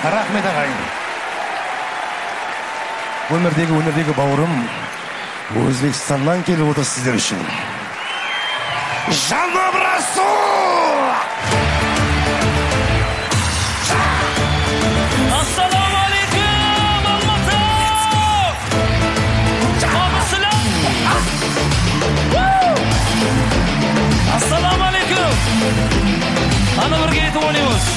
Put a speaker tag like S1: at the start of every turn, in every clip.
S1: Рахмет ағайын. Өнердегі бауырым Өзбекстаннан келіп отыр сіздер үшін. Жаным Расул!
S2: Ассаламу алейкум, Алматы! Абысылам! Ассаламу алейкум! Аны бірге етіп ойнаймыз.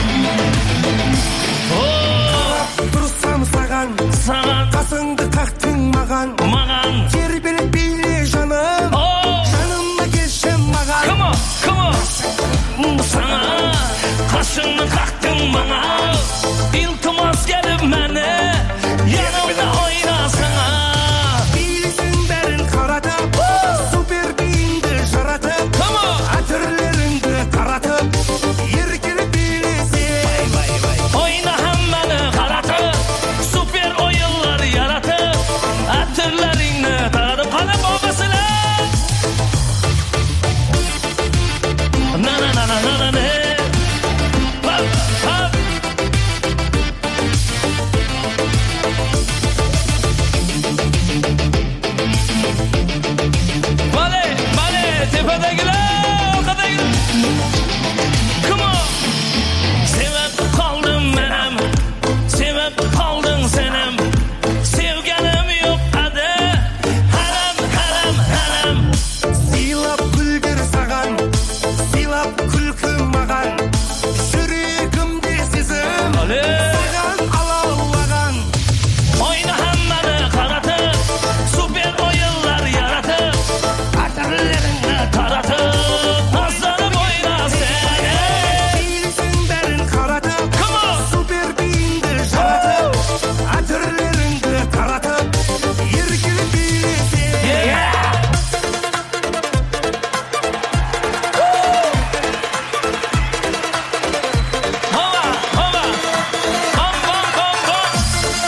S3: Тұрсам саған, қасыңды қақтың маған. Тербеліп биле жаным, жаныма келші маған.
S2: Come on! Sana қасыңды қақтың маған. İltimas gelip məni yanımda oynasana.
S3: Билесің бәрін қаратып, супер бейінді жаратып, әтірлеріңді таратып, еркеліп билесең.
S2: Oyna həmməni qaratıb, super oyunlar yaratıb, ətirlərini taradıb qalıb babasılar. Na. Vale, tepedekiler, orkadakiler. Come on. Sevip kaldım benim, sevip kaldın senem. Sevgenim yok adı, haram.
S3: Сыйлап күлгір саған, сыйлап күлкі маған. Жүрегімде сезім, саған алаулаған.
S2: Oyna həmməni qaratıb, super oyunlar yaratıb, ətirlərini taratıb, nazlanıb oyna səni.
S3: Билесің бәрін қаратып, супер бейінді жаратып, әтірлеріңді таратып, еркеліп билесең.
S2: Hova, bom.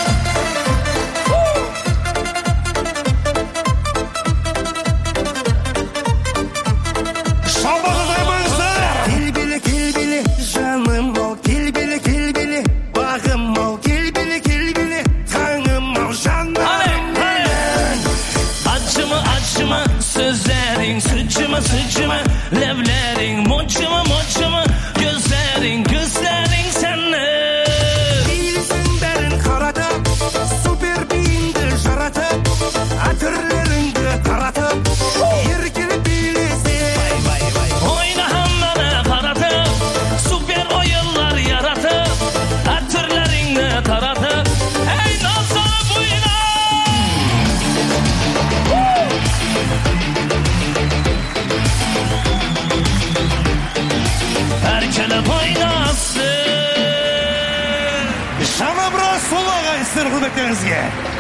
S3: Келбелі, жаным ау, келбелі, бағым ау, келбелі, таңым ау, жаным менің.
S2: Acımı, sözlerin, sıcımı, levlerin, moçımı, gözlerin senin.
S3: Билесің бәрін қаратып, супер бейінді жаратып, әтірлеріңді таратып, еркеліп билесең.
S2: Oyna həmməni qaratıb, super oyunlar yaratıb, ətirlərini taratıb, ey nazlanıb oyna. Erkelep oynasın.
S1: Жаным Расул ағай, сіздер құрметтеріңізге.